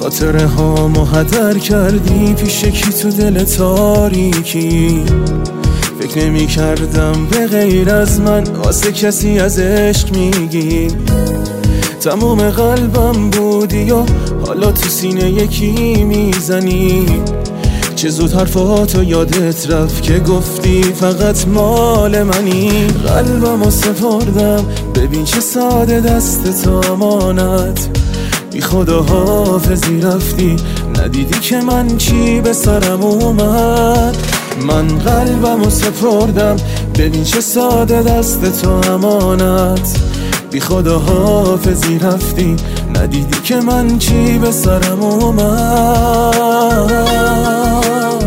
خاطره هامو هدر کردی پیش کی تو دل تاریکی. فکر نمی کردم به غیر از من واسه کسی از عشق میگی. تموم قلبم بودی و حالا تو سینه یکی میزنی. چه زود حرفاتو یادت رفت که گفتی فقط مال منی. قلبمو سپردم ببین چه ساده دست تو امانت. بی خدا حافظی رفتی ندیدی که من چی به سرم اومد. من قلبمو سپردم ببین چه ساده دست تو امانت. بی خدا حافظی رفتی ندیدی که من چی به سرم اومد.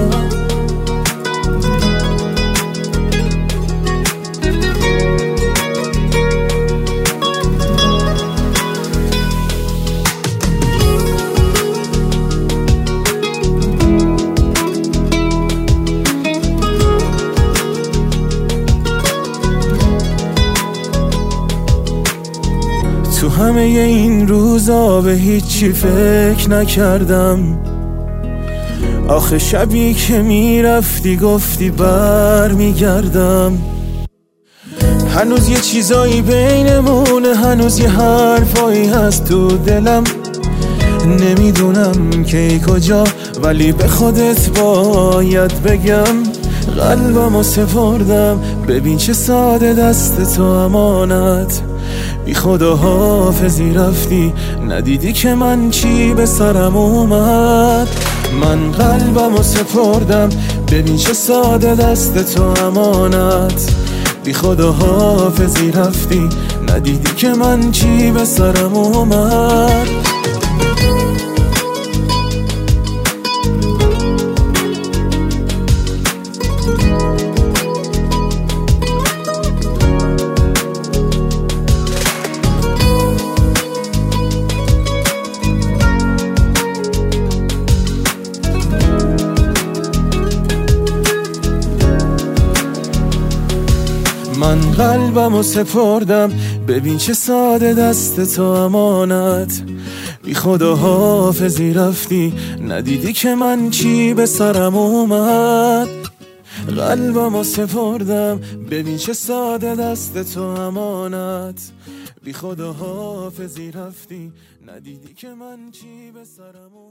تو همه این روزا به هیچی فکر نکردم. آخه شبی که میرفتی گفتی بر میگردم. هنوز یه چیزایی بینمونه، هنوز یه حرفایی هست تو دلم. نمیدونم کی کجا ولی به خودت باید بگم. قلبمو سپردم ببین چه ساده دست تو امانت. بی خدا حافظی رفتی ندیدی که من چی به سرم اومد. من قلبمو سپردم ببین چه ساده دست تو امانت. بی خدا حافظی رفتی ندیدی که من چی به سرم اومد. من قلبمو سپردم ببین چه ساده دست تو امانت. بی خدا حافظی رفتی ندیدی که من چی به سرم اومد. قلبمو سپردم ببین چه ساده دست تو امانت. بی خدا حافظی رفتی ندیدی که من چی به سرم اومد.